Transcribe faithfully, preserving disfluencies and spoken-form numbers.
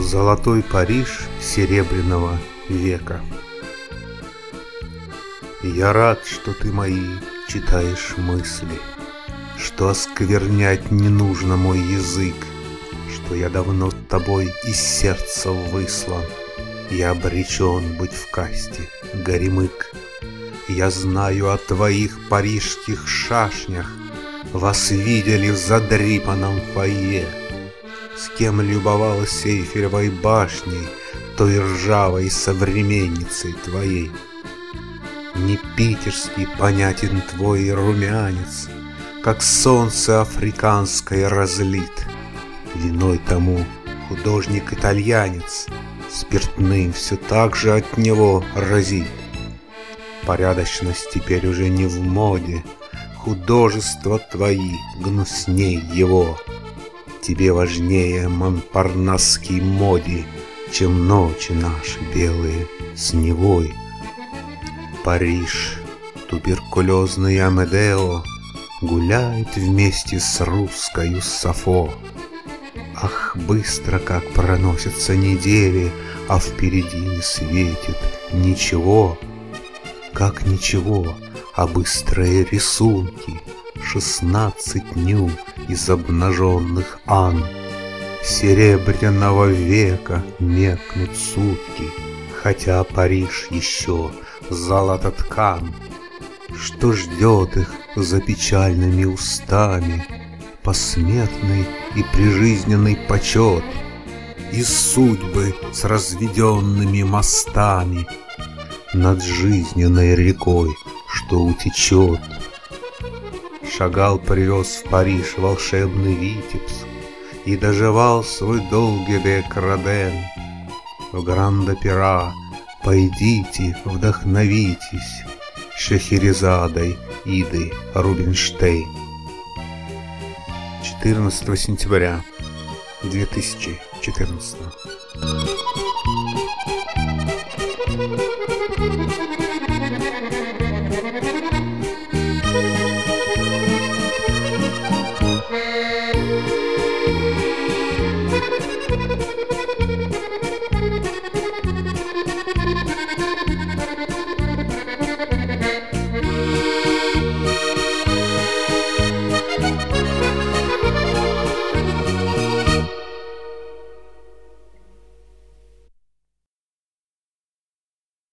Золотой Париж Серебряного века. Я рад, что ты мои читаешь мысли, что осквернять не нужно мой язык, что я давно тобой из сердца выслан, я обречен быть в касте горемык. Я знаю о твоих парижских шашнях, вас видели в задрипанном фойе, с кем любовалась Эйфелевой башней, той ржавой современницей твоей. Не питерский понятен твой румянец, как солнце африканское разлит. Виной тому художник-итальянец, спиртным все так же от него разит. Порядочность теперь уже не в моде, художества твои гнусней его. Тебе важнее монпарнасский моди, чем ночи наши белые с Невой. Париж, туберкулезный Амедео, гуляет вместе с русскою Сафо. Ах, быстро, как проносятся недели, а впереди не светит ничего. Как ничего, а быстрые рисунки, шестнадцать ню из обнаженных ан. Серебряного века меркнут сутки, хотя Париж еще золото ткан. Что ждет их за печальными устами? Посмертный и прижизненный почет и судьбы с разведенными мостами над жизненной рекой, что утечет. Шагал, привез в Париж волшебный Витебск и доживал свой долгий век Роден. В Гранд-Опера пойдите, вдохновитесь Шахерезадой Иды Рубинштейн. четырнадцатого сентября две тысячи четырнадцатого.